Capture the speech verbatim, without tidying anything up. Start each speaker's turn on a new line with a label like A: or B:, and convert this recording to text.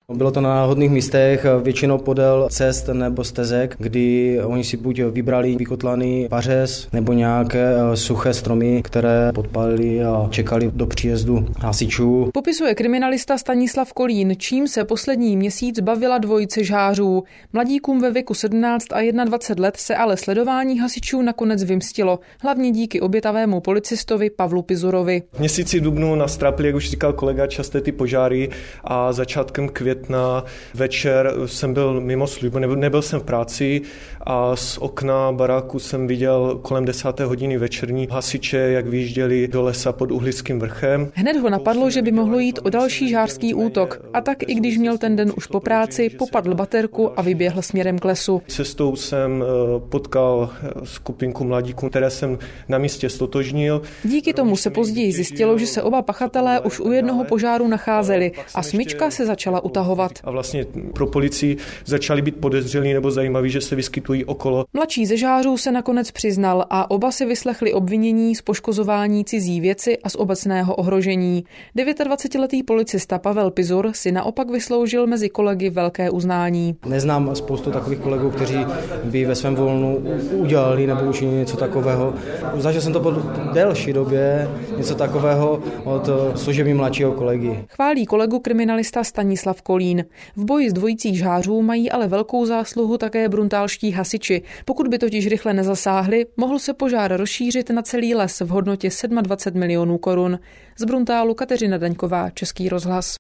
A: Bylo to na náhodných místech, většinou podél cest nebo stezek, kdy oni si buď vybrali vykotlaný pařez nebo nějaké suché stromy, které podpálili a čekali do příjezdu hasičů.
B: Popisuje kriminalista Stanislav Kolín, čím se poslední měsíc bavila dvojice žhářů. Mladíkům ve věku sedmnáct a dvacet jedna let se ale sledování hasičů nakonec vymstilo, hlavně díky obětavému policistovi Pavlu Pizurovi.
C: V měsíci dubnu nás trápily, jak už říkal kolega, časté ty požáry a začátkem května večer jsem byl mimo službu, nebyl, nebyl jsem v práci a z okna baráku jsem viděl kolem desáté hodiny večerní hasiče, jak vyjížděli do lesa pod Uhlickým vrchem.
B: Hned ho napadlo, že by mohlo jít o další žhářský útok a tak, i když měl ten den už po práci, popadl baterku a vyběhl směrem k lesu.
C: Cestou jsem potkal skupinku mladíků, které jsem na místě stotožnil.
B: Díky tomu se později zjistilo, že se oba pachatelé už u jednoho požáru nacházeli a smyčka se začala utahovat.
C: A vlastně pro policii začali být podezřelí nebo zajímaví, že se vyskytují okolo.
B: Mladší ze žhářů se nakonec přiznal a oba si vyslechli obvinění z poškozování cizí věci a z obecného ohrožení. dvacetdevětiletý policista Pavel Pizur si naopak vysloužil mezi kolegy velké uznání.
A: Neznám spoustu takových kolegů, kteří by ve svém volnu udělali nebo učinili něco takového. Zažil jsem to po delší době, něco takového od služební mladšího kolegy.
B: Chválí kolegu kriminalista Stanislav Kolín. V boji s dvojicí žhářů mají ale velkou zásluhu také bruntálští hasiči. Pokud by totiž rychle nezasáhli, mohl se požár rozšířit na celý les v hodnotě dvacet sedm milionů korun. Z Bruntálu Kateřina Daňková, Český rozhlas.